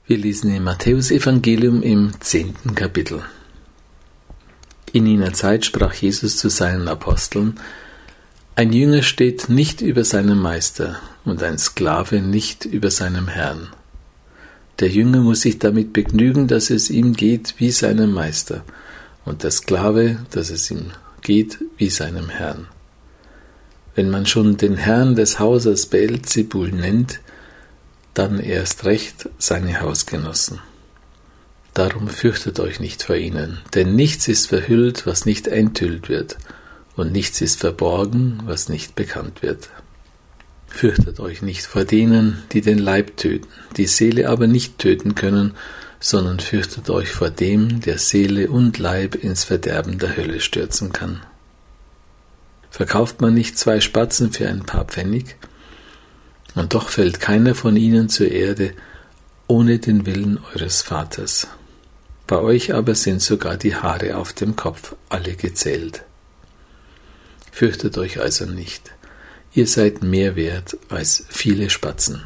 Wir lesen im Matthäusevangelium im 10. Kapitel. In jener Zeit sprach Jesus zu seinen Aposteln: Ein Jünger steht nicht über seinem Meister und ein Sklave nicht über seinem Herrn. Der Jünger muss sich damit begnügen, dass es ihm geht wie seinem Meister, und der Sklave, dass es ihm geht wie seinem Herrn. Wenn man schon den Herrn des Hauses Beelzebul nennt, dann erst recht seine Hausgenossen. Darum fürchtet euch nicht vor ihnen, denn nichts ist verhüllt, was nicht enthüllt wird, und nichts ist verborgen, was nicht bekannt wird. Fürchtet euch nicht vor denen, die den Leib töten, die Seele aber nicht töten können, sondern fürchtet euch vor dem, der Seele und Leib ins Verderben der Hölle stürzen kann. Verkauft man nicht 2 Spatzen für ein paar Pfennig? Und doch fällt keiner von ihnen zur Erde ohne den Willen eures Vaters. Bei euch aber sind sogar die Haare auf dem Kopf alle gezählt. Fürchtet euch also nicht, ihr seid mehr wert als viele Spatzen.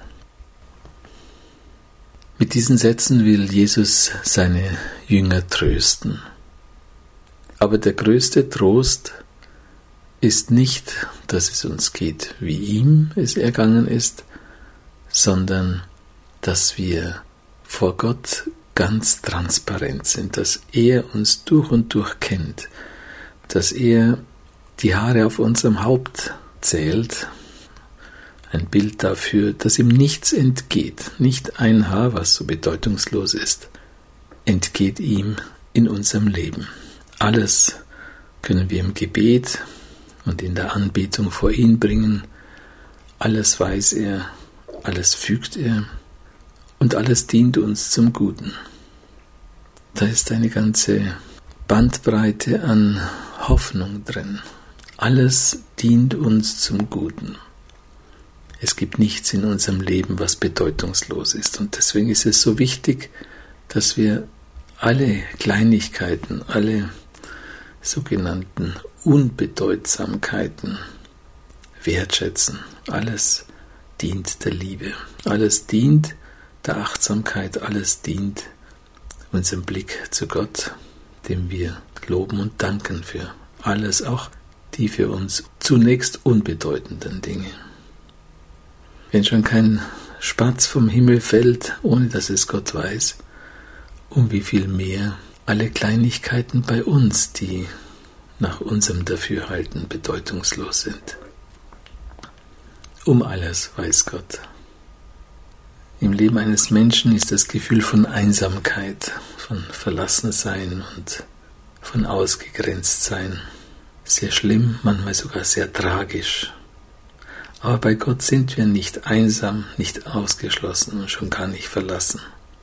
Mit diesen Sätzen will Jesus seine Jünger trösten. Aber der größte Trost ist nicht, dass es uns geht, wie ihm es ergangen ist, sondern dass wir vor Gott ganz transparent sind, dass er uns durch und durch kennt, dass er die Haare auf unserem Haupt zählt, ein Bild dafür, dass ihm nichts entgeht, nicht ein Haar, was so bedeutungslos ist, entgeht ihm in unserem Leben. Alles können wir im Gebet und in der Anbetung vor ihn bringen. Alles weiß er, alles fügt er und alles dient uns zum Guten. Da ist eine ganze Bandbreite an Hoffnung drin. Alles dient uns zum Guten. Es gibt nichts in unserem Leben, was bedeutungslos ist. Und deswegen ist es so wichtig, dass wir alle Kleinigkeiten, alle sogenannten Unbedeutsamkeiten wertschätzen. Alles dient der Liebe, alles dient der Achtsamkeit, alles dient unserem Blick zu Gott, dem wir loben und danken für alles, auch die für uns zunächst unbedeutenden Dinge. Wenn schon kein Spatz vom Himmel fällt, ohne dass es Gott weiß, um wie viel mehr alle Kleinigkeiten bei uns, die nach unserem Dafürhalten bedeutungslos sind. Um alles weiß Gott. Im Leben eines Menschen ist das Gefühl von Einsamkeit, von Verlassensein und von Ausgegrenztsein sehr schlimm, manchmal sogar sehr tragisch. Aber bei Gott sind wir nicht einsam, nicht ausgeschlossen und schon gar nicht verlassen.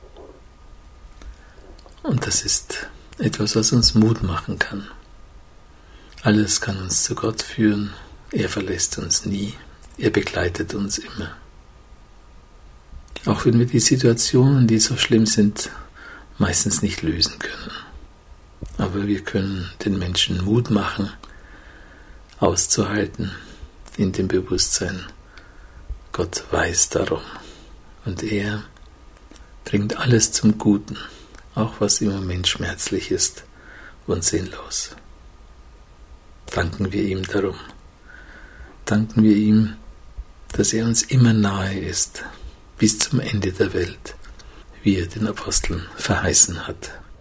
Und das ist etwas, was uns Mut machen kann. Alles kann uns zu Gott führen, er verlässt uns nie, er begleitet uns immer. Auch wenn wir die Situationen, die so schlimm sind, meistens nicht lösen können. Aber wir können den Menschen Mut machen, auszuhalten, in dem Bewusstsein, Gott weiß darum. Und er bringt alles zum Guten, auch was im Moment schmerzlich ist und sinnlos. Danken wir ihm darum. Danken wir ihm, dass er uns immer nahe ist, bis zum Ende der Welt, wie er den Aposteln verheißen hat.